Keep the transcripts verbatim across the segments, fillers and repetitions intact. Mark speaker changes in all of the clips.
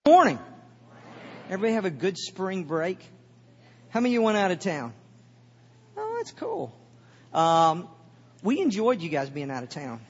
Speaker 1: Morning. Everybody have a good spring break? How many of you went out of town? Oh, that's cool. Um, we enjoyed you guys being out of town.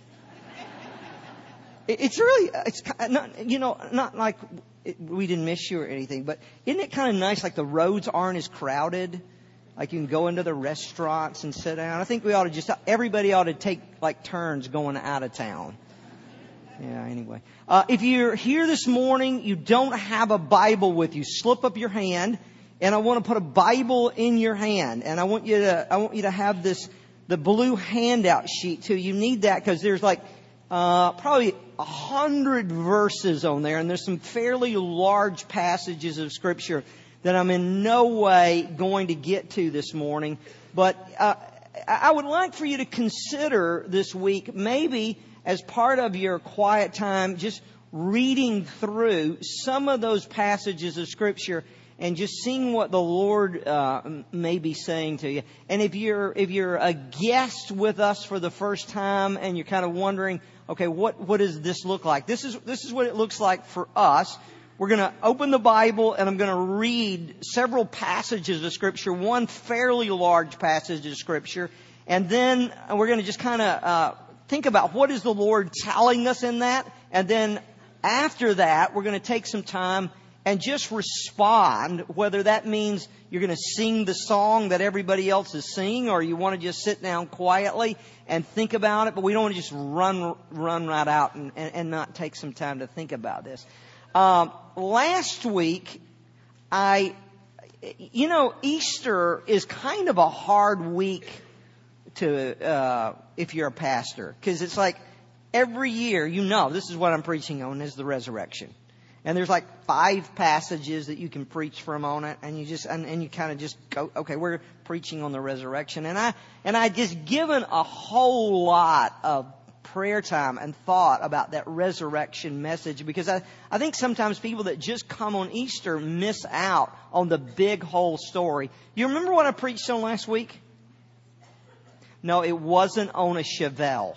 Speaker 1: It, it's really, it's not, you know, not like it, we didn't miss you or anything, but isn't it kind of nice? Like the roads aren't as crowded. Like you can go into the restaurants and sit down. I think we ought to just, everybody ought to take like turns going out of town. Yeah, anyway. Uh, if you're here this morning, you don't have a Bible with you, slip up your hand, and I want to put a Bible in your hand. And I want you to, I want you to have this, the blue handout sheet too. You need that because there's like, uh, probably a hundred verses on there, and there's some fairly large passages of Scripture that I'm in no way going to get to this morning. But, uh, I would like for you to consider this week, maybe as part of your quiet time, just reading through some of those passages of Scripture and just seeing what the Lord uh, may be saying to you. And if you're if you're a guest with us for the first time and you're kind of wondering, okay, what what does this look like? This is this is what it looks like for us. We're going to open the Bible and I'm going to read several passages of Scripture, one fairly large passage of Scripture, and then we're going to just kind of uh, think about what is the Lord telling us in that. And then after that, we're going to take some time and just respond, whether that means you're going to sing the song that everybody else is singing or you want to just sit down quietly and think about it. But we don't want to just run run right out and, and, and not take some time to think about this. Um, last week, I, you know, Easter is kind of a hard week to, uh, if you're a pastor, because it's like every year, you know, this is what I'm preaching on is the resurrection. And there's like five passages that you can preach from on it. And you just, and, and you kind of just go, okay, we're preaching on the resurrection. And I, and I just given a whole lot of prayer time and thought about that resurrection message, because I, I think sometimes people that just come on Easter miss out on the big whole story. You remember what I preached on last week? No, it wasn't on a Chevelle.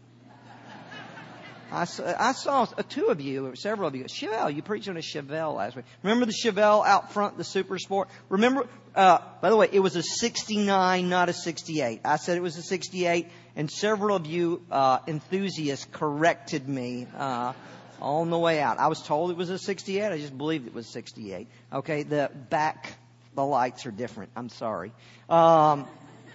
Speaker 1: I saw, I saw two of you, or several of you. Chevelle, you preached on a Chevelle last week. Remember the Chevelle out front, the Super Sport? Remember, uh, by the way, it was a sixty-nine, not a sixty-eight. I said it was a sixty-eight, and several of you uh, enthusiasts corrected me uh, on the way out. I was told it was a sixty-eight. I just believed it was sixty-eight. Okay, the back, the lights are different. I'm sorry. Um,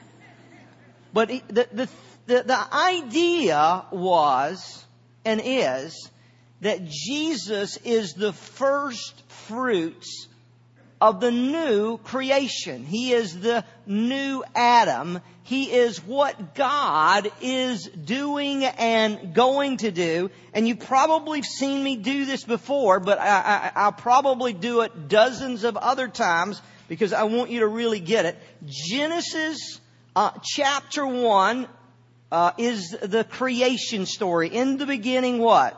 Speaker 1: but the, the, the, the idea was and is that Jesus is the first fruits of the new creation. He is the new Adam. He is what God is doing and going to do. And you've probably seen me do this before, but I, I, I'll probably do it dozens of other times because I want you to really get it. Genesis uh, chapter one Uh, is the creation story. In the beginning, what?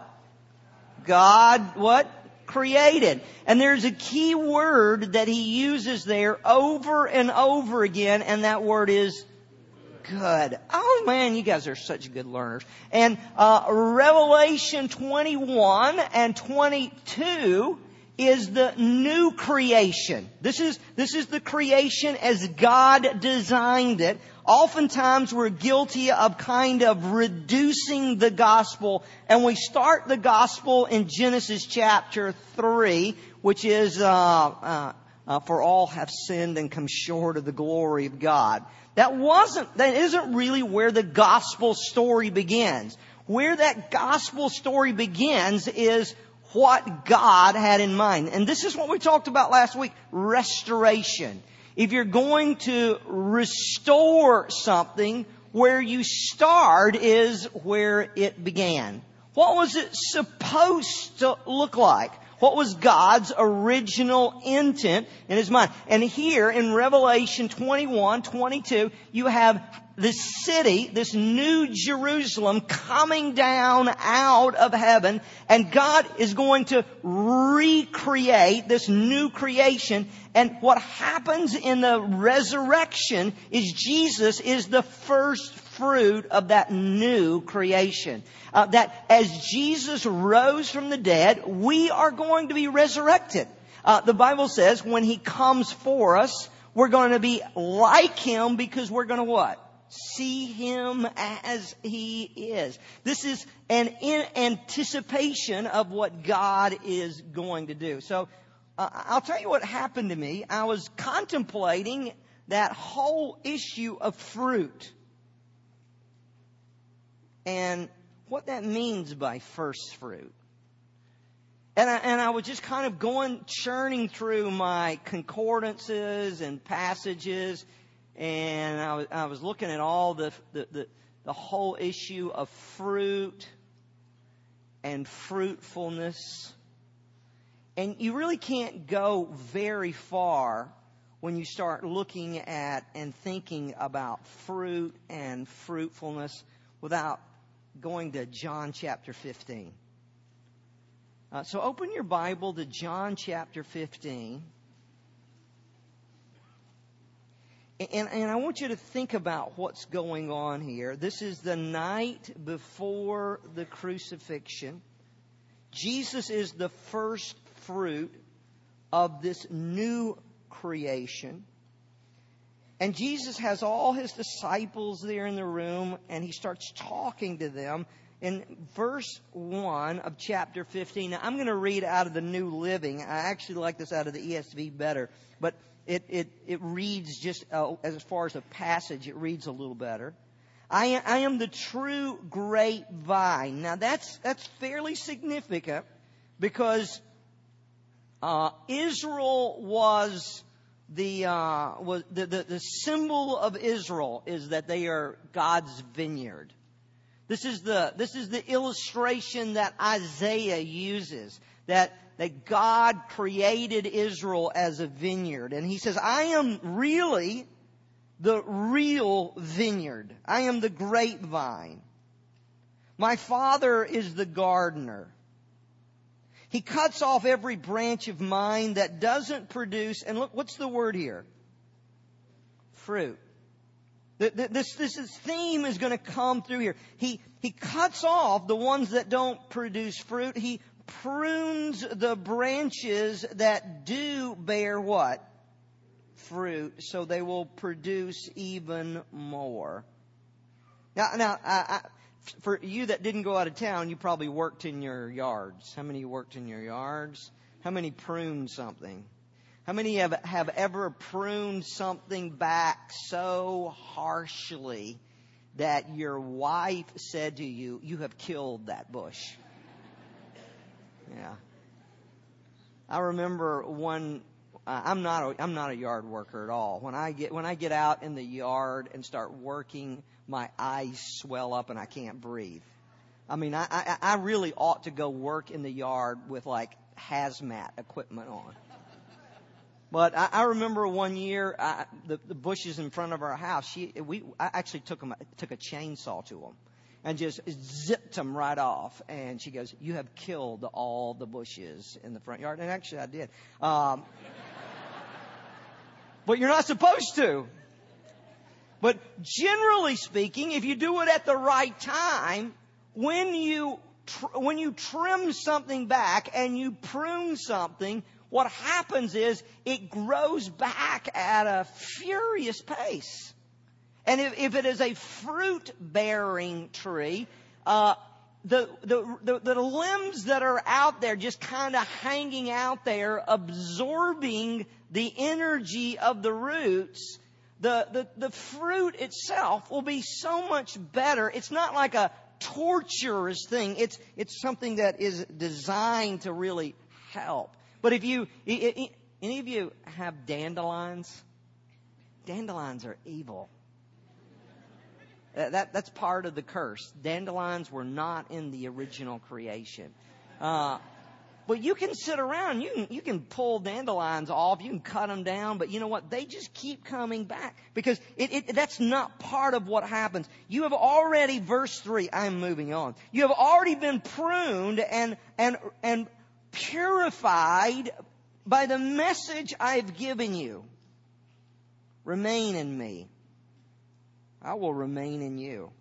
Speaker 1: God, what? Created. And there's a key word that He uses there over and over again, and that word is good. Oh man, you guys are such good learners. And uh, Revelation twenty-one and twenty-two is the new creation. This is, this is the creation as God designed it. Oftentimes we're guilty of kind of reducing the gospel, and we start the gospel in Genesis chapter three, which is, uh, uh, uh, for all have sinned and come short of the glory of God. That wasn't, that isn't really where the gospel story begins. Where that gospel story begins is what God had in mind. And this is what we talked about last week, restoration. If you're going to restore something, where you start is where it began. What was it supposed to look like? What was God's original intent in His mind? And here in Revelation twenty-one, twenty-two, you have this city, this new Jerusalem coming down out of heaven, and God is going to recreate this new creation. And what happens in the resurrection is Jesus is the first fruit of that new creation. Uh, that as Jesus rose from the dead, we are going to be resurrected. Uh, the Bible says when He comes for us, we're going to be like Him because we're going to what? See Him as He is. This is an in anticipation of what God is going to do. So uh, I'll tell you what happened to me. I was contemplating that whole issue of fruit and what that means by first fruit. And I, and I was just kind of going, churning through my concordances and passages, and I was, I was looking at all the, the, the, the whole issue of fruit and fruitfulness. And you really can't go very far when you start looking at and thinking about fruit and fruitfulness without going to John chapter fifteen. Uh, so open your Bible to John chapter fifteen. And, and I want you to think about what's going on here. This is the night before the crucifixion. Jesus is the first fruit of this new creation. And Jesus has all His disciples there in the room, and He starts talking to them. In verse one of chapter fifteen, now I'm going to read out of the New Living. I actually like this out of the E S V better, but it it, it reads just, uh, as far as a passage, it reads a little better. I, I am the true grapevine. Now that's that's fairly significant because uh, Israel was the uh, was the, the the symbol of Israel is that they are God's vineyard. This is the this is the illustration that Isaiah uses, that that God created Israel as a vineyard. And he says, I am really the real vineyard. I am the grapevine. My Father is the gardener. He cuts off every branch of mine that doesn't produce, and look, what's the word here? Fruit. This, this, this theme is going to come through here. He, he cuts off the ones that don't produce fruit. He prunes the branches that do bear what? Fruit, so they will produce even more. Now, now I, I, for you that didn't go out of town, you probably worked in your yards. How many worked in your yards? How many pruned something? How many have, have ever pruned something back so harshly that your wife said to you, you have killed that bush? Yeah. I remember one, uh, I'm not a, I'm not a yard worker at all. When I get, when I get out in the yard and start working, my eyes swell up and I can't breathe. I mean, I, I, I really ought to go work in the yard with like hazmat equipment on. But I, I remember one year, I, the, the bushes in front of our house, she, we, I actually took them, took a chainsaw to them and just zipped them right off. And she goes, you have killed all the bushes in the front yard. And actually I did. Um, but you're not supposed to. But generally speaking, if you do it at the right time, when you, tr- when you trim something back and you prune something, what happens is it grows back at a furious pace. And if, if it is a fruit-bearing tree, uh, the, the, the, the limbs that are out there just kind of hanging out there, absorbing the energy of the roots, the, the, the fruit itself will be so much better. It's not like a torturous thing. It's, it's something that is designed to really help. But if you, any of you have dandelions? Dandelions are evil. That, that's part of the curse. Dandelions were not in the original creation. Uh, but you can sit around, you can, you can pull dandelions off, you can cut them down, but you know what? They just keep coming back because it, it, that's not part of what happens. You have already, verse three, I'm moving on. You have already been pruned and, and, and, purified by the message I've given you. Remain in me. I will remain in you.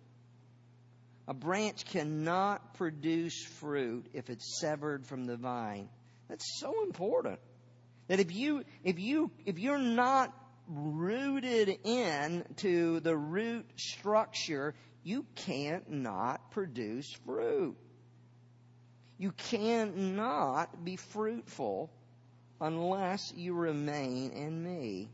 Speaker 1: A branch cannot produce fruit if it's severed from the vine. That's so important. That if you, if you, if you're not rooted in to the root structure, you can't not produce fruit. You cannot be fruitful unless you remain in me.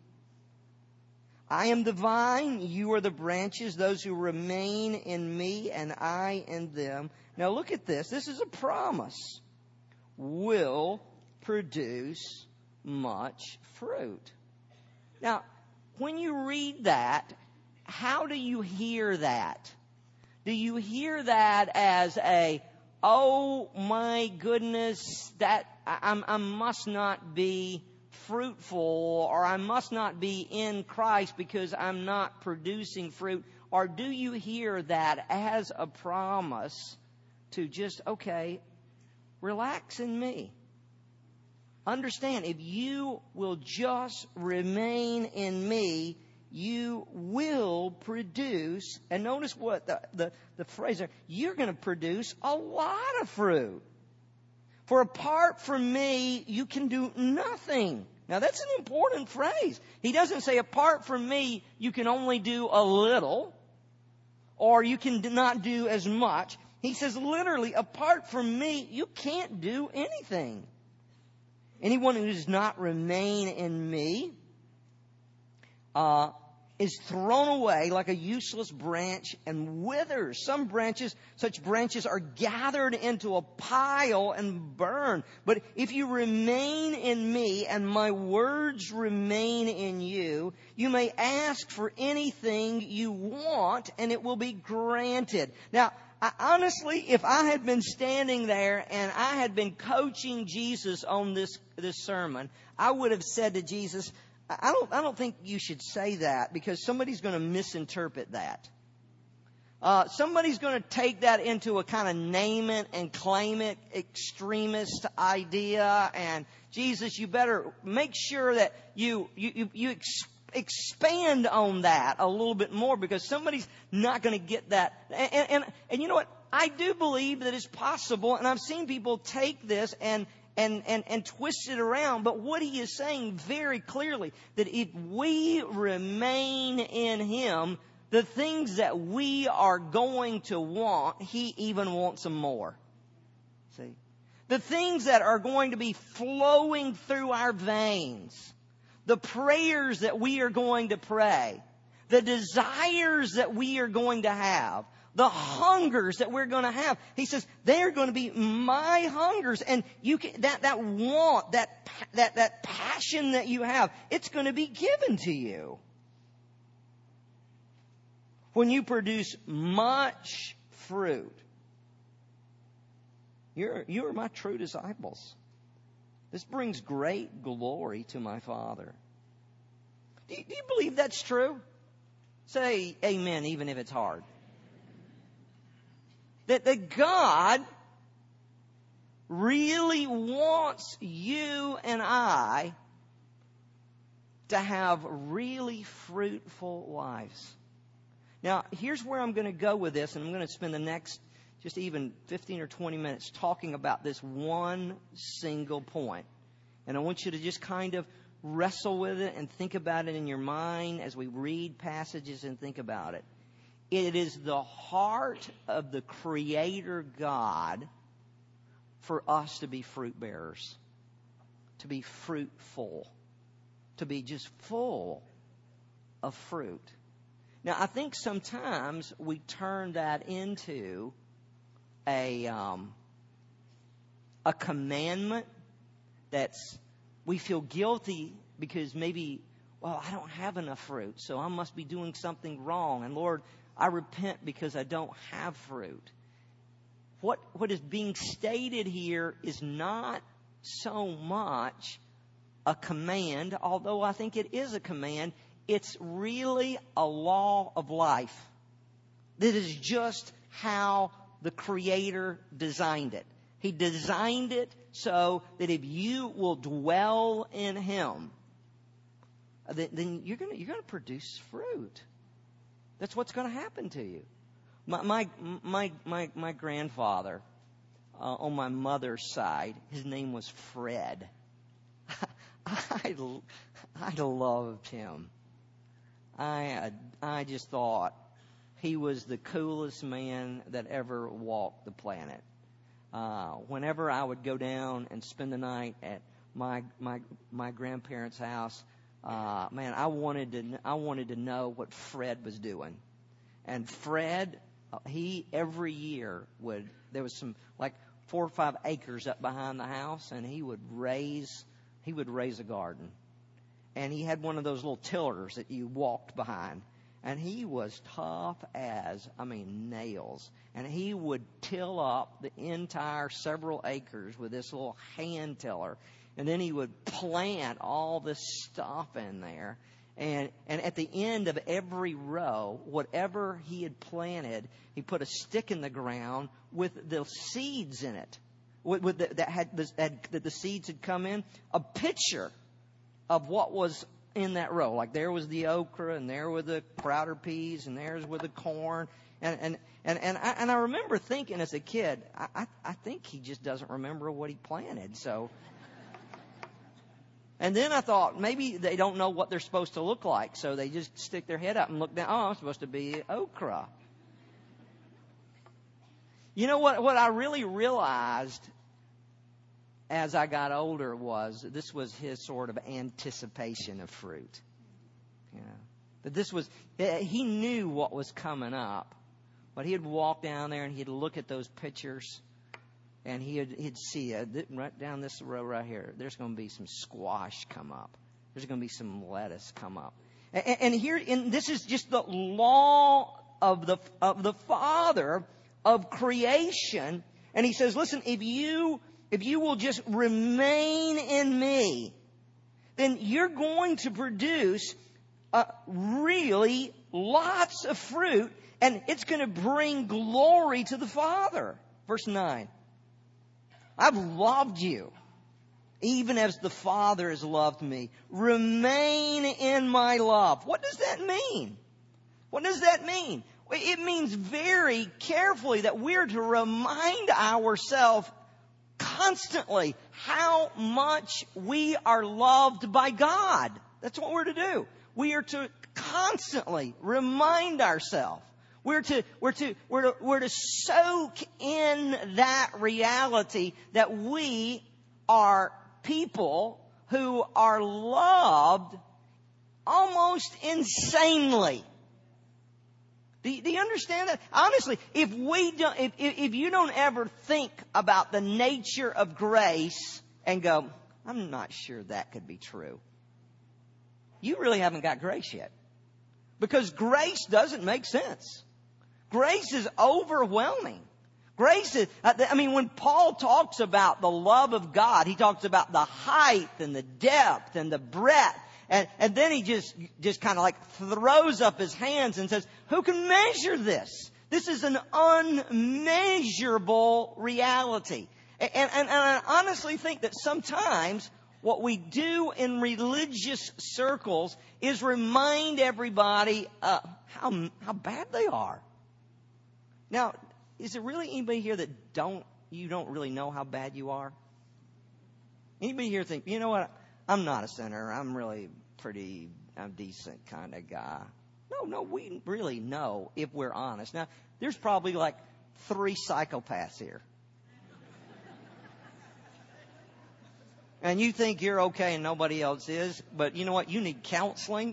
Speaker 1: I am the vine, you are the branches, those who remain in me and I in them. Now look at this. This is a promise. Will produce much fruit. Now, when you read that, how do you hear that? Do you hear that as a, oh my goodness, that I, I must not be fruitful, or I must not be in Christ because I'm not producing fruit? Or do you hear that as a promise to just, okay, relax in me? Understand, if you will just remain in me, you will produce, and notice what the, the, the phrase there, you're going to produce a lot of fruit. For apart from me, you can do nothing. Now that's an important phrase. He doesn't say apart from me, you can only do a little, or you can not do as much. He says literally, apart from me, you can't do anything. Anyone who does not remain in me uh, is thrown away like a useless branch and withers. Some branches, such branches are gathered into a pile and burned. But if you remain in me and my words remain in you, you may ask for anything you want and it will be granted. Now, I, honestly, if I had been standing there and I had been coaching Jesus on this, this sermon, I would have said to Jesus, I don't, I don't think you should say that because somebody's going to misinterpret that. Uh, somebody's going to take that into a kind of name it and claim it extremist idea. And Jesus, you better make sure that you, you, you, you ex- expand on that a little bit more because somebody's not going to get that. And, and, and you know what? I do believe that it's possible, and I've seen people take this and And, and, and twist it around. But what he is saying very clearly, that if we remain in him, the things that we are going to want, he even wants them more. See? The things that are going to be flowing through our veins, the prayers that we are going to pray, the desires that we are going to have, the hungers that we're going to have. He says, they're going to be my hungers. And you can, that, that want, that, that, that passion that you have, it's going to be given to you. When you produce much fruit, you're, you are my true disciples. This brings great glory to my Father. Do you, do you believe that's true? Say amen, even if it's hard. That, that God really wants you and I to have really fruitful lives. Now, here's where I'm going to go with this, and I'm going to spend the next just even fifteen or twenty minutes talking about this one single point. And I want you to just kind of wrestle with it and think about it in your mind as we read passages and think about it. It is the heart of the Creator God for us to be fruit bearers, to be fruitful, to be just full of fruit. Now, I think sometimes we turn that into a um, a commandment that's, we feel guilty because maybe, well, I don't have enough fruit, so I must be doing something wrong. And Lord, I repent because I don't have fruit. What, what is being stated here is not so much a command, although I think it is a command. It's really a law of life. That is just how the Creator designed it. He designed it so that if you will dwell in Him, then you're going to, you're going to produce fruit. That's what's going to happen to you. My my my my, my grandfather uh, on my mother's side, his name was Fred. I, I loved him. I I just thought he was the coolest man that ever walked the planet. Uh, whenever I would go down and spend the night at my my my grandparents' house, uh, man, I wanted to I wanted to know what Fred was doing. And Fred, he every year would there was some like four or five acres up behind the house, and he would raise he would raise a garden. And he had one of those little tillers that you walked behind. And he was tough as, I mean, nails. And he would till up the entire several acres with this little hand tiller. And then he would plant all this stuff in there. And and at the end of every row, whatever he had planted, he put a stick in the ground with the seeds in it. With, with the, that had, this, had that the seeds had come in. A picture of what was in that row. Like there was the okra, and there were the Crowder peas, and there's were the corn. And and and and I, and I remember thinking as a kid, I, I I think he just doesn't remember what he planted. So, and then I thought maybe they don't know what they're supposed to look like, so they just stick their head up and look down. Oh, I'm supposed to be okra. You know what? What I really realized as I got older was this was his sort of anticipation of fruit. You know, that this was, he knew what was coming up, but he'd walk down there and he'd look at those pictures, and he'd, he'd see it right down this row right here. There's going to be some squash come up. There's going to be some lettuce come up. And, and here, and this is just the law of the of the Father of creation. And he says, listen, if you If you will just remain in me, then you're going to produce uh, really lots of fruit, and it's going to bring glory to the Father. Verse nine. I've loved you, even as the Father has loved me. Remain in my love. What does that mean? What does that mean? It means very carefully that we're to remind ourselves constantly how much we are loved by God. That's what we're to do. We are to constantly remind ourselves. We're to, we're to, we're to, we're to soak in that reality that we are people who are loved almost insanely. Do you, do you understand that? Honestly, if we don't, if, if you don't ever think about the nature of grace and go, I'm not sure that could be true, you really haven't got grace yet. Because grace doesn't make sense. Grace is overwhelming. Grace is, I mean, when Paul talks about the love of God, he talks about the height and the depth and the breadth. And, and then he just, just kind of like throws up his hands and says, who can measure this? This is an unmeasurable reality. And, and, and I honestly think that sometimes what we do in religious circles is remind everybody uh, how, how bad they are. Now, is there really anybody here that don't, you don't really know how bad you are? Anybody here think, you know what? I'm not a sinner. I'm really pretty, I'm a decent kind of guy. No, no, we really know if we're honest. Now, there's probably like three psychopaths here. And you think you're okay and nobody else is, but you know what? You need counseling.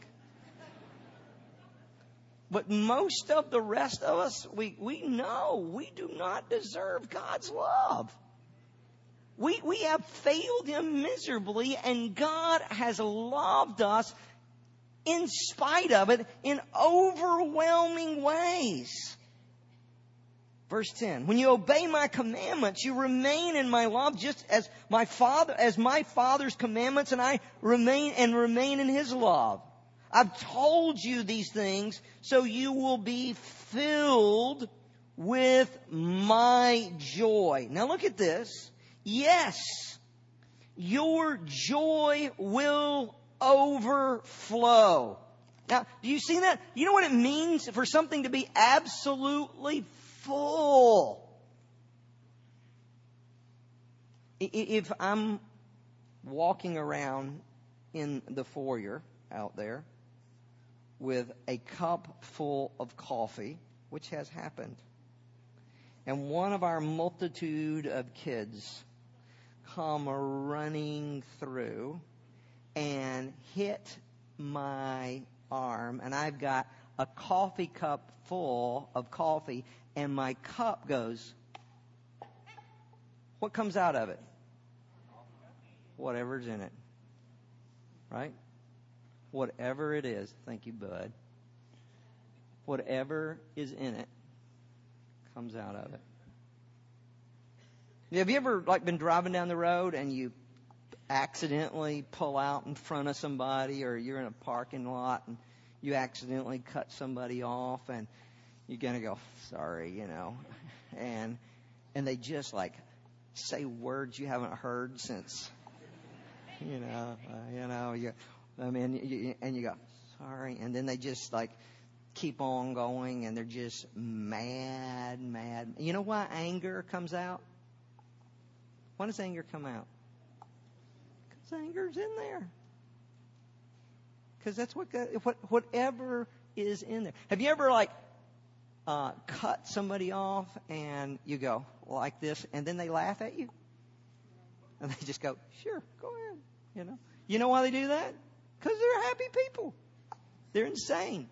Speaker 1: But most of the rest of us, we, we know we do not deserve God's love. We, we have failed Him miserably, and God has loved us in spite of it in overwhelming ways. Verse ten, when you obey my commandments, you remain in my love, just as my Father, as my Father's commandments, and I remain and remain in His love. I've told you these things so you will be filled with my joy. Now look at this. Yes, your joy will overflow. Now, do you see that? You know what it means for something to be absolutely full? If I'm walking around in the foyer out there with a cup full of coffee, which has happened, and one of our multitude of kids come running through and hit my arm, and I've got a coffee cup full of coffee, and my cup goes, what comes out of it? Whatever's in it. Right? Whatever it is. Thank you, bud. Whatever is in it comes out of it. Have you ever like been driving down the road and you accidentally pull out in front of somebody, or you're in a parking lot and you accidentally cut somebody off, and you're going to go, sorry, you know, and and they just like say words you haven't heard since, you know, uh, you know, you, I mean, you, and you go, sorry, and then they just like keep on going, and they're just mad, mad. You know why anger comes out? Why does anger come out? Because anger's in there. Because that's what, what whatever is in there. Have you ever like uh, cut somebody off and you go like this, and then they laugh at you, and they just go, "Sure, go ahead." You know. You know why they do that? Because they're happy people. They're insane.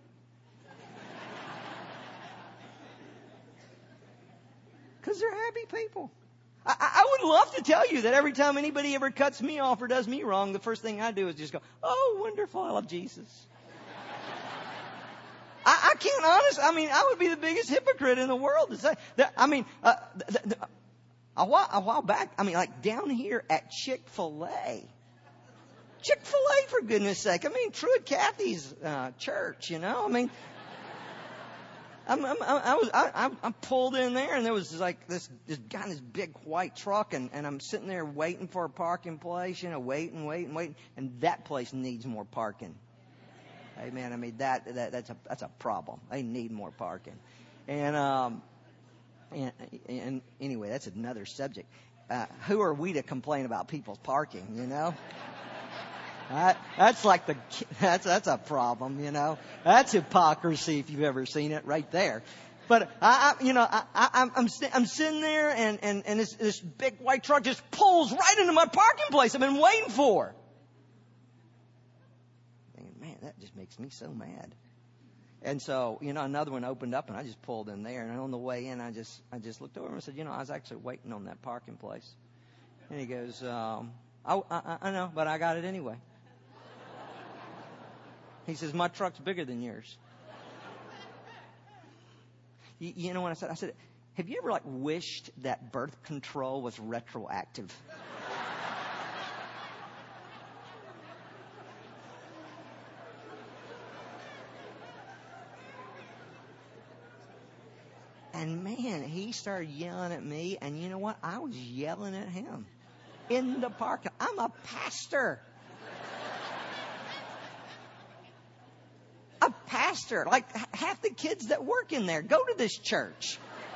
Speaker 1: Because they're happy people. I, I would love to tell you that every time anybody ever cuts me off or does me wrong, the first thing I do is just go, "Oh, wonderful, I love Jesus." I, I can't honestly, I mean, I would be the biggest hypocrite in the world to say that. I mean, uh, the, the, a, while, a while back, I mean, like down here at Chick-fil-A. Chick-fil-A, for goodness sake. I mean, Truett Cathy's uh, church, you know. I mean, I'm, I'm, I was I, I pulled in there, and there was like this this guy in this big white truck, and, and I'm sitting there waiting for a parking place, you know, waiting, waiting, waiting, and that place needs more parking. Amen. I mean that, that that's a that's a problem. They need more parking, and um, and, and anyway, that's another subject. Uh, who are we to complain about people's parking? You know. That, that's like the, that's, that's a problem, you know. That's hypocrisy if you've ever seen it right there. But I, I you know, I, I, I'm, I'm, I'm sitting there, and, and, and this, this big white truck just pulls right into my parking place I've been waiting for. Thinking, man, that just makes me so mad. And so, you know, another one opened up, and I just pulled in there, and on the way in, I just, I just looked over and said, you know, I was actually waiting on that parking place. And he goes, um, I, I, I know, but I got it anyway. He says, my truck's bigger than yours. You, you know what I said? I said, have you ever like wished that birth control was retroactive? And man, he started yelling at me, and you know what? I was yelling at him in the park. I'm a pastor. A pastor. Like half the kids that work in there go to this church.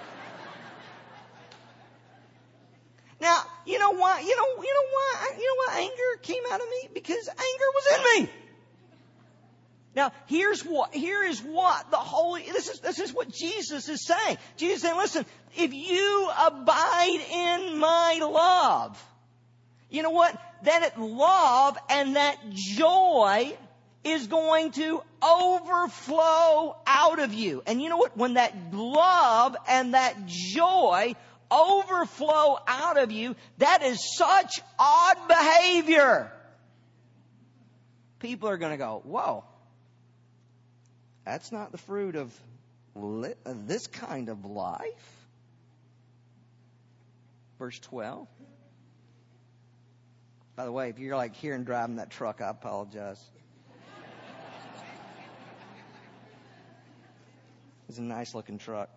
Speaker 1: Now, you know why? You know, you know why? You know why anger came out of me? Because anger was in me. Now, here's what, here is what the Holy, this is, this is what Jesus is saying. Jesus is saying, listen, if you abide in my love, you know what? That love and that joy is going to overflow out of you. And you know what? When that love and that joy overflow out of you, that is such odd behavior. People are going to go, whoa, that's not the fruit of li- of this kind of life. Verse twelve. By the way, if you're like here and driving that truck, I apologize. It's a nice looking truck.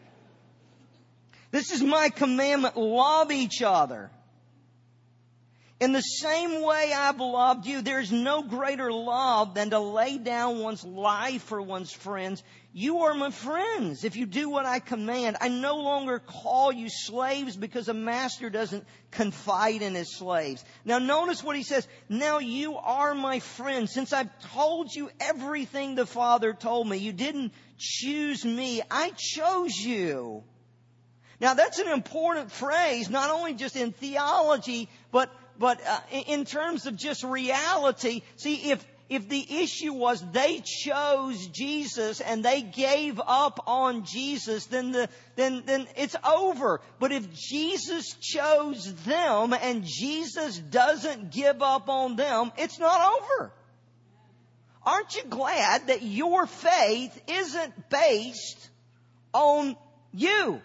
Speaker 1: This is my commandment. Love each other. In the same way I've loved you, there's no greater love than to lay down one's life for one's friends. You are my friends if you do what I command. I no longer call you slaves because a master doesn't confide in his slaves. Now notice what he says. Now you are my friends. Since I've told you everything the Father told me, you didn't choose me. I chose you. Now that's an important phrase, not only just in theology, but But uh, in terms of just reality, see, if if the issue was they chose Jesus and they gave up on Jesus, then the then then it's over. But if Jesus chose them and Jesus doesn't give up on them, it's not over. Aren't you glad that your faith isn't based on you?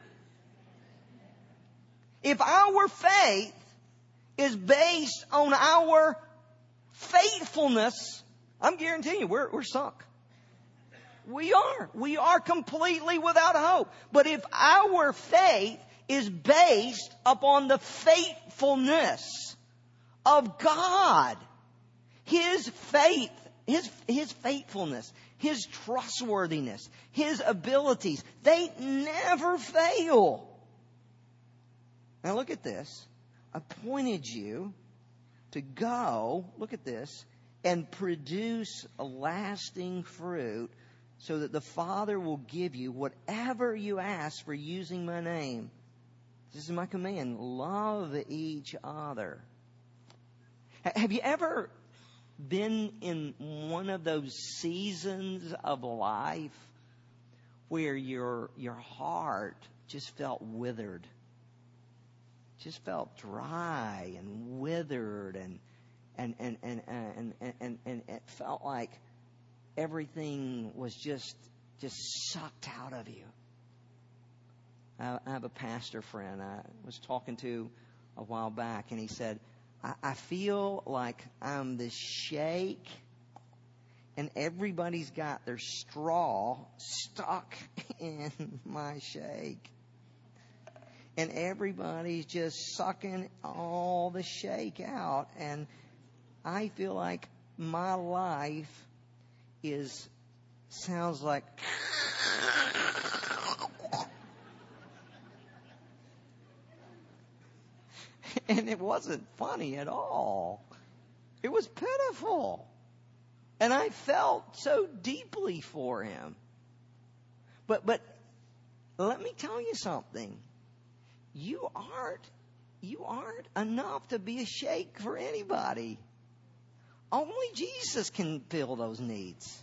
Speaker 1: If our faith is based on our faithfulness, I'm guaranteeing you, we're, we're sunk. We are. We are completely without hope. But if our faith is based upon the faithfulness of God, His faith, His, His faithfulness, His trustworthiness, His abilities, they never fail. Now look at this. Appointed you to go, look at this, and produce a lasting fruit so that the Father will give you whatever you ask for using my name. This is my command. Love each other. Have you ever been in one of those seasons of life where your, your heart just felt withered? Just felt dry and withered, and and and and and and, and, and it felt like everything was just just sucked out of you. I, I have a pastor friend I was talking to a while back, and he said, I, I feel like I'm this shake, and everybody's got their straw stuck in my shake. And everybody's just sucking all the shake out. And I feel like my life is, sounds like, and it wasn't funny at all. It was pitiful. And I felt so deeply for him. But, but let me tell you something. You aren't, you aren't enough to be a shake for anybody. Only Jesus can fill those needs.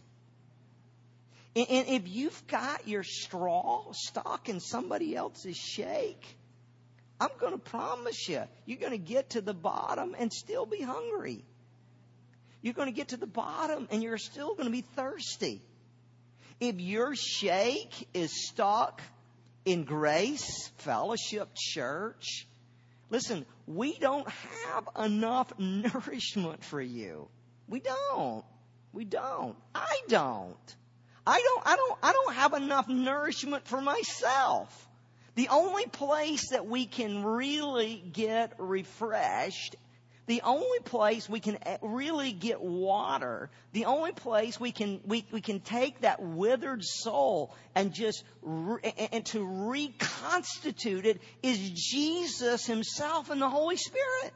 Speaker 1: And, and if you've got your straw stuck in somebody else's shake, I'm going to promise you, you're going to get to the bottom and still be hungry. You're going to get to the bottom and you're still going to be thirsty. If your shake is stuck in Grace Fellowship Church, listen, we don't have enough nourishment for you. We don't. We don't. I don't. I don't, I don't, I don't have enough nourishment for myself. The only place that we can really get refreshed, the only place we can really get water, the only place we can we, we can take that withered soul and just re, and to reconstitute it is Jesus Himself and the Holy Spirit.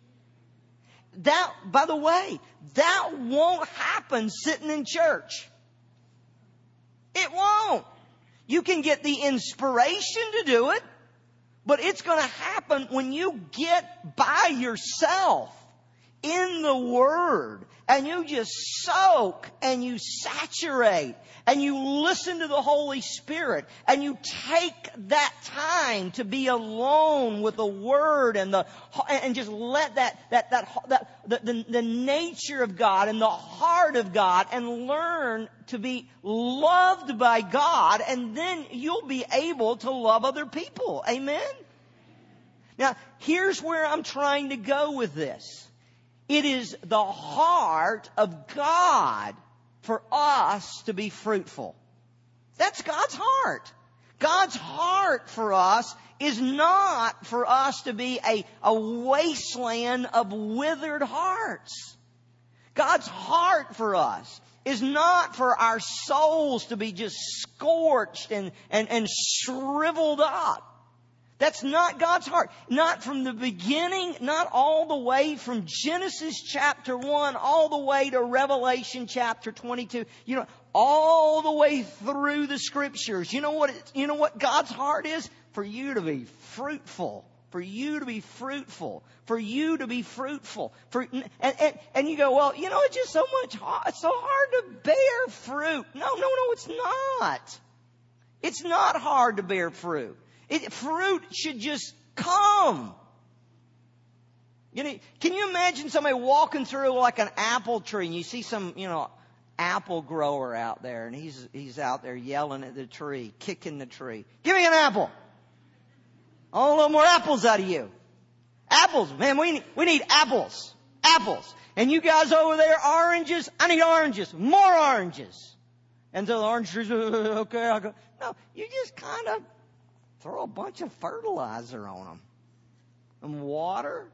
Speaker 1: That, by the way, that won't happen sitting in church. It won't. You can get the inspiration to do it, but it's going to happen when you get by yourself in the Word and you just soak and you saturate and you listen to the Holy Spirit and you take that time to be alone with the Word and the and just let that that that, that the, the the nature of God and the heart of God and learn to be loved by God, and then you'll be able to love other people. Amen? Now, here's where I'm trying to go with this. It is the heart of God for us to be fruitful. That's God's heart. God's heart for us is not for us to be a, a wasteland of withered hearts. God's heart for us is not for our souls to be just scorched and, and, and shriveled up. That's not God's heart. Not from the beginning, not all the way from Genesis chapter one, all the way to Revelation chapter twenty-two. You know, all the way through the Scriptures. You know what, it, you know what God's heart is? For you to be fruitful. For you to be fruitful. For you to be fruitful. For, and, and, and you go, well, you know, it's just so much hard. It's so hard to bear fruit. No, no, no, it's not. It's not hard to bear fruit. It, fruit should just come. You know, can you imagine somebody walking through like an apple tree and you see some, you know, apple grower out there and he's he's out there yelling at the tree, kicking the tree. Give me an apple. I want a little more apples out of you. Apples, man, we need, we need apples. Apples. And you guys over there, oranges, I need oranges. More oranges. And so the orange trees, okay, I'll go. No, you just kind of throw a bunch of fertilizer on them. And water.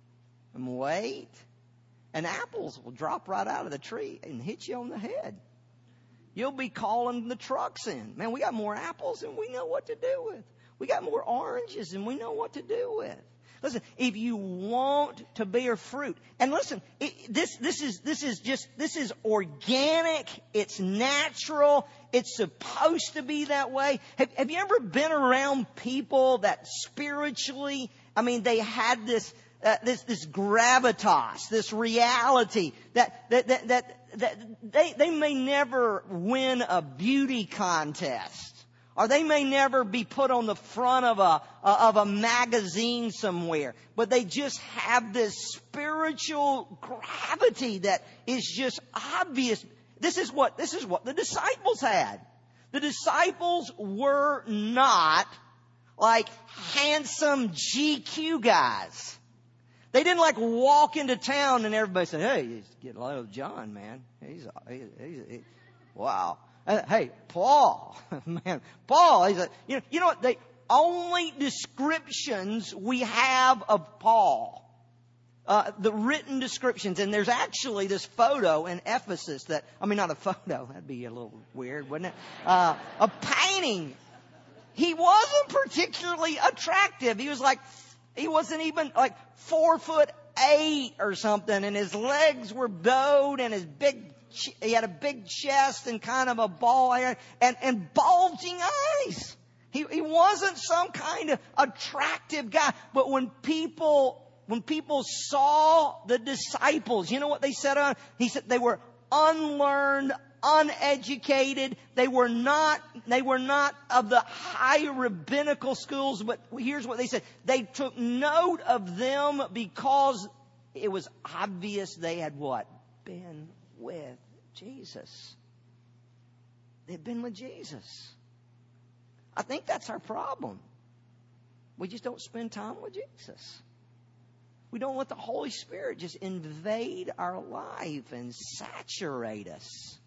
Speaker 1: And wait. And apples will drop right out of the tree and hit you on the head. You'll be calling the trucks in. Man, we got more apples than we know what to do with. We got more oranges than we know what to do with. Listen, if you want to bear fruit, and listen, it, this this is this is just this is organic. It's natural. It's supposed to be that way. Have, have you ever been around people that spiritually, I mean, they had this uh, this this gravitas, this reality that that that that, that they they may never win a beauty contest. Or they may never be put on the front of a, of a magazine somewhere. But they just have this spiritual gravity that is just obvious. This is what, this is what the disciples had. The disciples were not like handsome G Q guys. They didn't like walk into town and everybody said, hey, you get a lot of John, man. He's, he, he's, he, wow. Uh, hey, Paul, man, Paul, he's a, you know, you know what, the only descriptions we have of Paul, uh, the written descriptions, and there's actually this photo in Ephesus that, I mean, not a photo, that'd be a little weird, wouldn't it? Uh, a painting. He wasn't particularly attractive. He was like, he wasn't even like four foot eight or something, and his legs were bowed and his big he had a big chest and kind of a ball head and, and bulging eyes. He, he wasn't some kind of attractive guy. But when people, when people saw the disciples, you know what they said on? He said they were unlearned, uneducated. They were not, they were not of the high rabbinical schools. But here's what they said. They took note of them because it was obvious they had what? Been with Jesus. They've been with Jesus. I think that's our problem. We just don't spend time with Jesus. We don't let the Holy Spirit just invade our life and saturate us.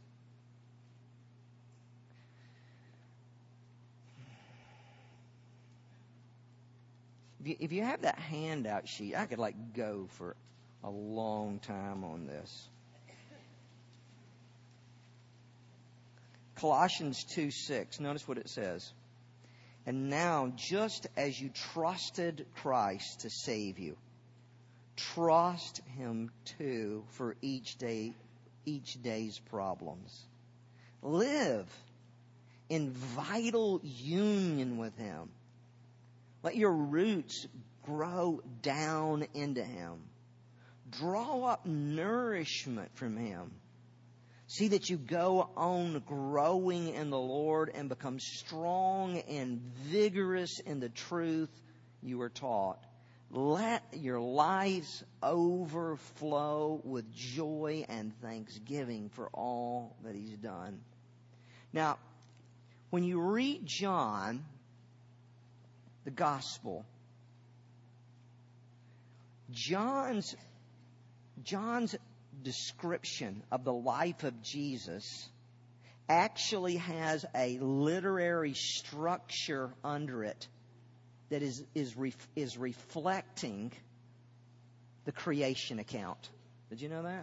Speaker 1: If you, if you have that handout sheet, I could like go for a long time on this. Colossians two six, notice what it says. And now, just as you trusted Christ to save you, trust Him too for each day, each day's problems. Live in vital union with Him. Let your roots grow down into Him. Draw up nourishment from Him. See that you go on growing in the Lord and become strong and vigorous in the truth you were taught. Let your lives overflow with joy and thanksgiving for all that He's done. Now, when you read John, the Gospel, John's John's description of the life of Jesus actually has a literary structure under it that is is ref, is reflecting the creation account. Did you know that?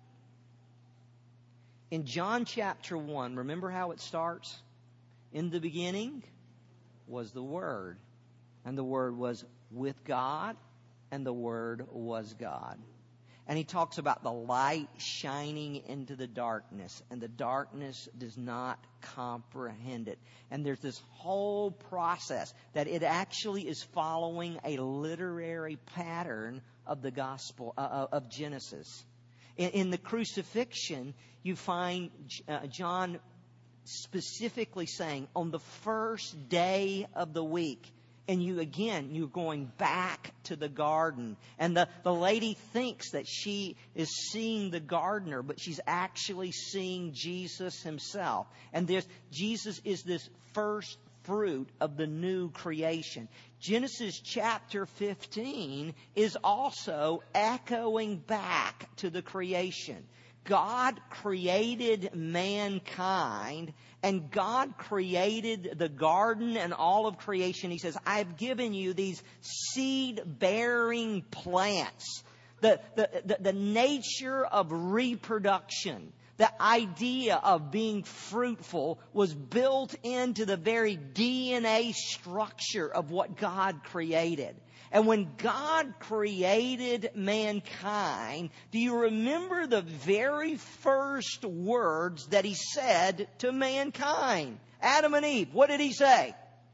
Speaker 1: In John chapter one, remember how it starts? In the beginning was the Word, and the Word was with God, and the Word was God. And he talks about the light shining into the darkness, and the darkness does not comprehend it. And there's this whole process that it actually is following a literary pattern of the gospel, uh, of Genesis. In, in the crucifixion, you find uh, John specifically saying, on the first day of the week, and you, again, you're going back to the garden. And the, the lady thinks that she is seeing the gardener, but she's actually seeing Jesus himself. And there's, Jesus is this first fruit of the new creation. Genesis chapter fifteen is also echoing back to the creation. God created mankind, and God created the garden and all of creation. He says, I've given you these seed-bearing plants. The, the, the, the nature of reproduction, the idea of being fruitful was built into the very D N A structure of what God created. And when God created mankind, do you remember the very first words that He said to mankind? Adam and Eve, what did He say?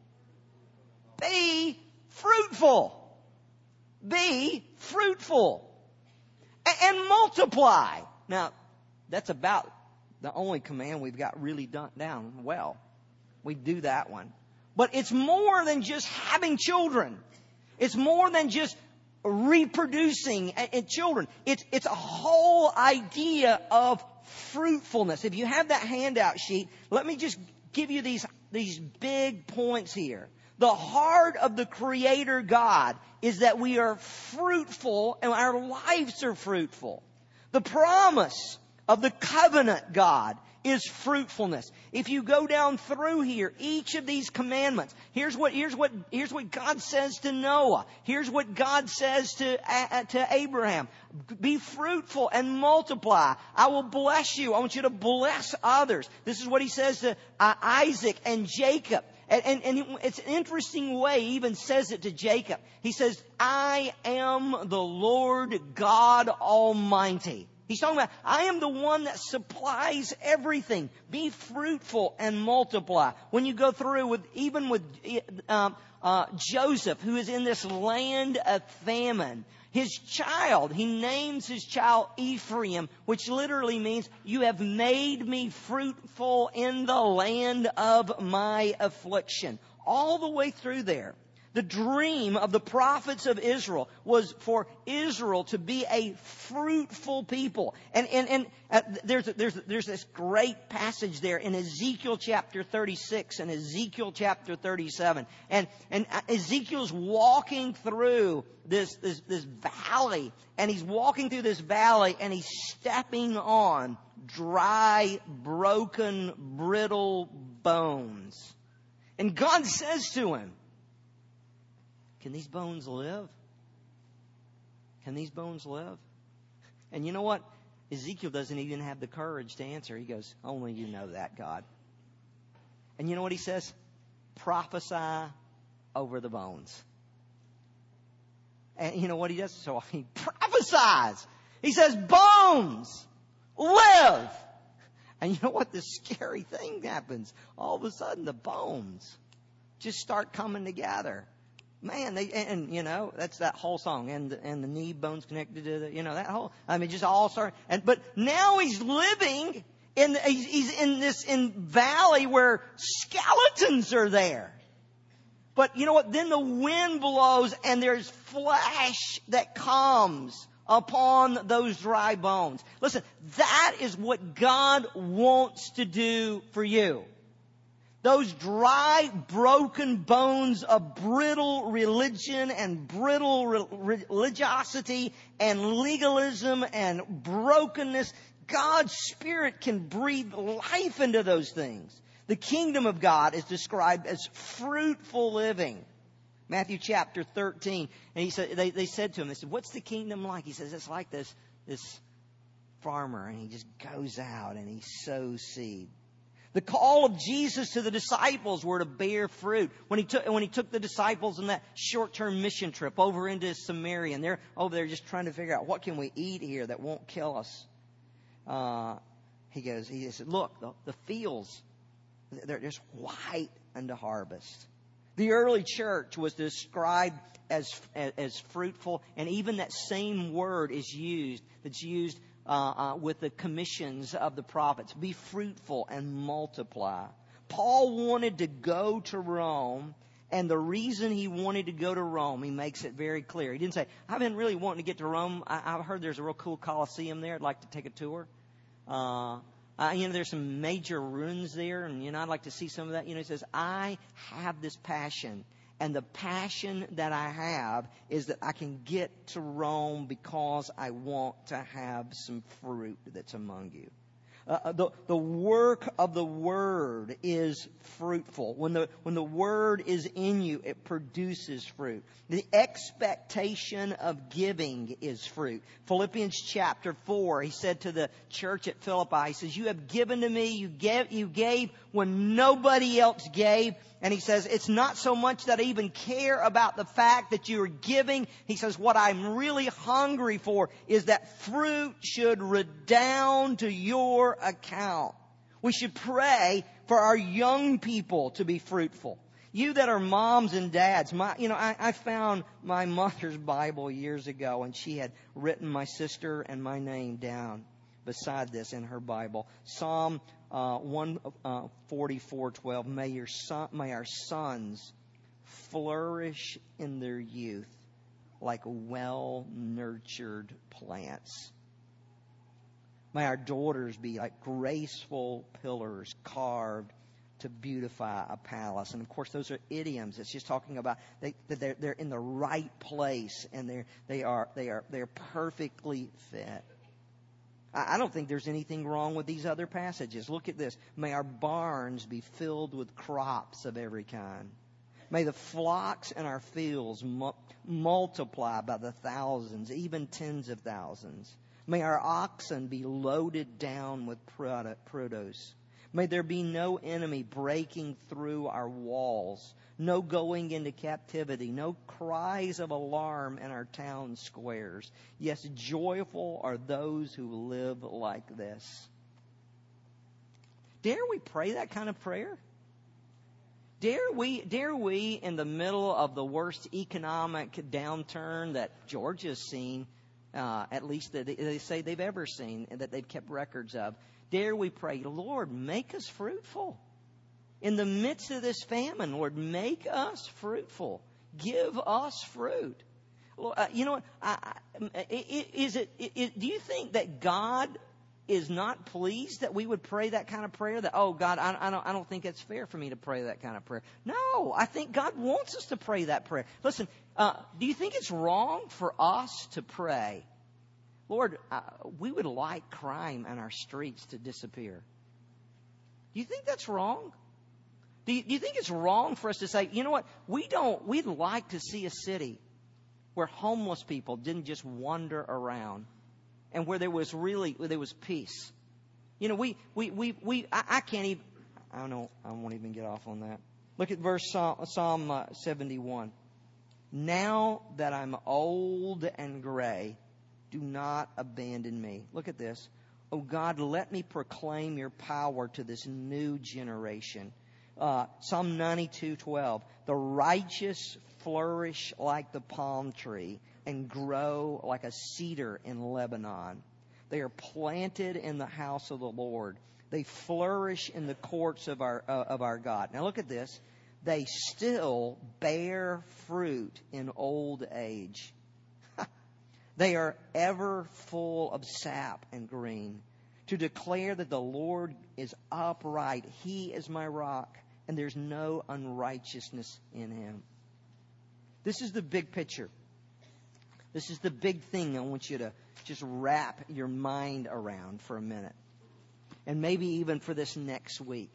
Speaker 1: Be fruitful. Be fruitful. And, and multiply. Now, that's about the only command we've got really done, down well. We do that one. But it's more than just having children. It's more than just reproducing children. It's, it's a whole idea of fruitfulness. If you have that handout sheet, let me just give you these, these big points here. The heart of the Creator God is that we are fruitful and our lives are fruitful. The promise of the covenant God is fruitfulness. If you go down through here, each of these commandments, here's what, here's what, here's what God says to Noah. Here's what God says to, uh, to Abraham. Be fruitful and multiply. I will bless you. I want you to bless others. This is what He says to uh, Isaac and Jacob. And, and, and it's an interesting way He even says it to Jacob. He says, I am the Lord God Almighty. He's talking about, I am the one that supplies everything. Be fruitful and multiply. When you go through with, even with um, uh, Joseph, who is in this land of famine, his child, he names his child Ephraim, which literally means, you have made me fruitful in the land of my affliction. All the way through there. The dream of the prophets of Israel was for Israel to be a fruitful people. And, and, and uh, there's, there's, there's this great passage there in Ezekiel chapter thirty-six and Ezekiel chapter thirty-seven. And, and Ezekiel's walking through this, this, this valley. And he's walking through this valley and he's stepping on dry, broken, brittle bones. And God says to him, can these bones live? Can these bones live? And you know what? Ezekiel doesn't even have the courage to answer. He goes, only you know that, God. And you know what he says? Prophesy over the bones. And you know what he does? So he prophesies. He says, bones, live. And you know what? This scary thing happens. All of a sudden, the bones just start coming together. Man, they, and, and, you know, that's that whole song. And the, and the knee bones connected to the, you know, that whole, I mean, just all start. And, but now he's living in, he's, he's in this, in valley where skeletons are there. But you know what? Then the wind blows and there's flesh that comes upon those dry bones. Listen, that is what God wants to do for you. Those dry, broken bones of brittle religion and brittle re- religiosity and legalism and brokenness, God's Spirit can breathe life into those things. The kingdom of God is described as fruitful living. Matthew chapter thirteen. And he said, they, they said to him, they said, what's the kingdom like? He says, it's like this, this farmer, and he just goes out and he sows seed. The call of Jesus to the disciples were to bear fruit. When he took, when he took the disciples on that short-term mission trip over into Samaria, and they're over there just trying to figure out what can we eat here that won't kill us. Uh, he goes, he said, look, the, the fields, they're just white unto harvest. The early church was described as, as, as fruitful, and even that same word is used, that's used Uh, uh, with the commissions of the prophets. Be fruitful and multiply. Paul wanted to go to Rome, and the reason he wanted to go to Rome, he makes it very clear. He didn't say, I've been really wanting to get to Rome. I, I've heard there's a real cool Colosseum there. I'd like to take a tour. Uh, uh, you know, there's some major ruins there, and, you know, I'd like to see some of that. You know, he says, I have this passion. And the passion that I have is that I can get to Rome because I want to have some fruit that's among you. Uh, the, the work of the Word is fruitful. When the, when the Word is in you, it produces fruit. The expectation of giving is fruit. Philippians chapter four, he said to the church at Philippi, he says, you have given to me, you gave, you gave when nobody else gave. And he says, it's not so much that I even care about the fact that you are giving. He says, what I'm really hungry for is that fruit should redound to your account. We should pray for our young people to be fruitful. You that are moms and dads, my, you know, I, I found my mother's Bible years ago, and she had written my sister and my name down beside this in her Bible. Psalm uh, one forty-four twelve. May your son, may our sons flourish in their youth like well-nurtured plants. May our daughters be like graceful pillars carved to beautify a palace. And of course, those are idioms. It's just talking about they, that they're, they're in the right place, and they're, they are they are they're perfectly fit. I don't think there's anything wrong with these other passages. Look at this. May our barns be filled with crops of every kind. May the flocks in our fields mu- multiply by the thousands, even tens of thousands. May our oxen be loaded down with produce. May there be no enemy breaking through our walls, no going into captivity, no cries of alarm in our town squares. Yes, joyful are those who live like this. Dare we pray that kind of prayer? Dare we, dare we, in the middle of the worst economic downturn that Georgia's seen, uh, at least that they, they say they've ever seen and that they've kept records of, dare we pray, Lord, make us fruitful. In the midst of this famine, Lord, make us fruitful. Give us fruit. Lord, uh, you know what? I, I, is it, it, do you think that God is not pleased that we would pray that kind of prayer? That, oh, God, I, I, don't, I don't think it's fair for me to pray that kind of prayer. No, I think God wants us to pray that prayer. Listen, uh, do you think it's wrong for us to pray, Lord, uh, we would like crime in our streets to disappear? Do you think that's wrong? Do you, do you think it's wrong for us to say, you know what, we don't, we'd like to see a city where homeless people didn't just wander around and where there was really, where there was peace. You know, we, we, we, we I, I can't even, I don't know, I won't even get off on that. Look at verse Psalm, Psalm uh, seventy-one. Now that I'm old and gray, do not abandon me. Look at this. Oh God, let me proclaim your power to this new generation. Uh, Psalm ninety-two twelve. The righteous flourish like the palm tree and grow like a cedar in Lebanon. They are planted in the house of the Lord. They flourish in the courts of our uh, of our God. Now look at this. They still bear fruit in old age. They are ever full of sap and green. To declare that the Lord is upright. He is my rock and there's no unrighteousness in Him. This is the big picture. This is the big thing I want you to just wrap your mind around for a minute. And maybe even for this next week.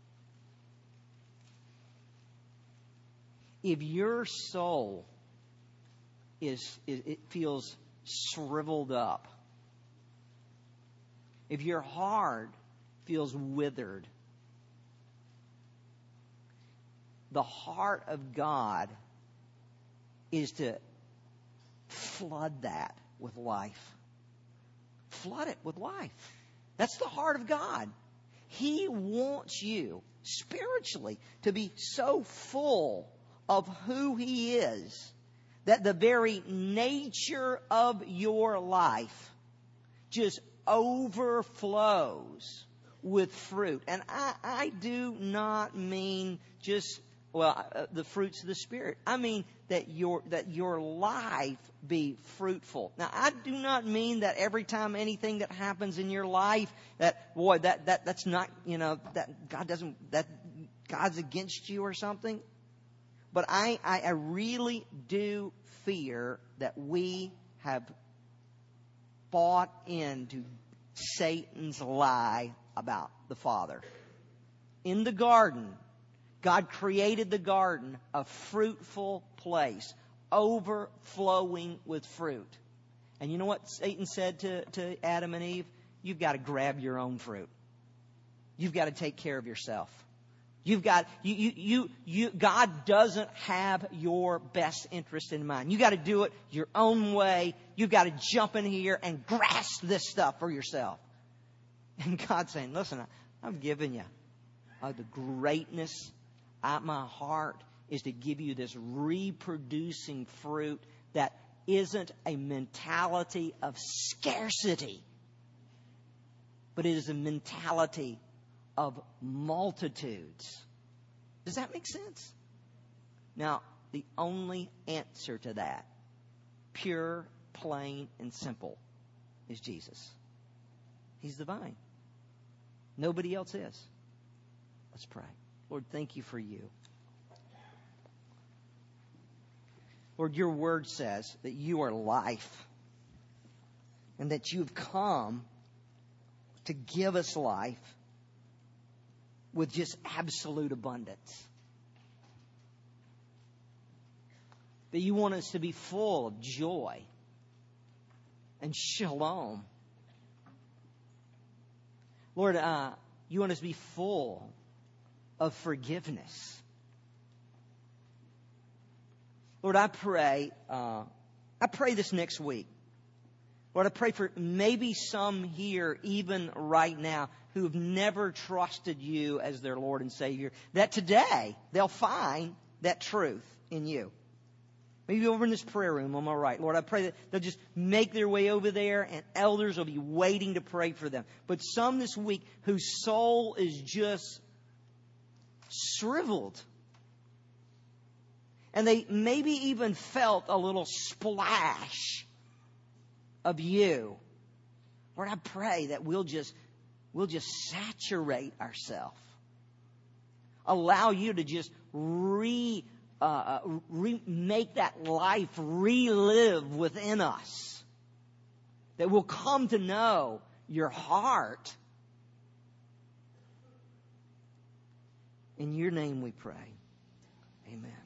Speaker 1: If your soul is, is it feels shriveled up, if your heart feels withered, the heart of God is to flood that with life. Flood it with life. That's the heart of God. He wants you spiritually to be so full of who He is that the very nature of your life just overflows with fruit. And I, I do not mean just, well, uh, the fruits of the Spirit. I mean that your, that your life be fruitful. Now, I do not mean that every time anything that happens in your life, that, boy, that, that, that's not, you know, that God doesn't, that God's against you or something. But I, I, I really do fear that we have bought into Satan's lie about the Father. In the garden, God created the garden a fruitful place, overflowing with fruit. And you know what Satan said to, to Adam and Eve? You've got to grab your own fruit. You've got to take care of yourself. You've got, you, you, you, you, God doesn't have your best interest in mind. You got to do it your own way. You've got to jump in here and grasp this stuff for yourself. And God's saying, listen, I'm giving you uh, the greatness at my heart is to give you this reproducing fruit that isn't a mentality of scarcity, but it is a mentality of multitudes. Does that make sense? Now, the only answer to that, pure, plain, and simple, is Jesus. He's the vine. Nobody else is. Let's pray. Lord, thank you for you. Lord, your word says that you are life and that you've come to give us life with just absolute abundance. That you want us to be full of joy and shalom. Lord, uh, you want us to be full of forgiveness. Lord, I pray, uh, I pray this next week. Lord, I pray for maybe some here, even right now, who have never trusted you as their Lord and Savior, that today they'll find that truth in you. Maybe over in this prayer room on my right. Lord, I pray that they'll just make their way over there and elders will be waiting to pray for them. But some this week whose soul is just shriveled. And they maybe even felt a little splash of you. Lord, I pray that we'll just, we'll just saturate ourselves. Allow you to just re, uh, re, make that life relive within us. That we'll come to know your heart. In your name we pray. Amen.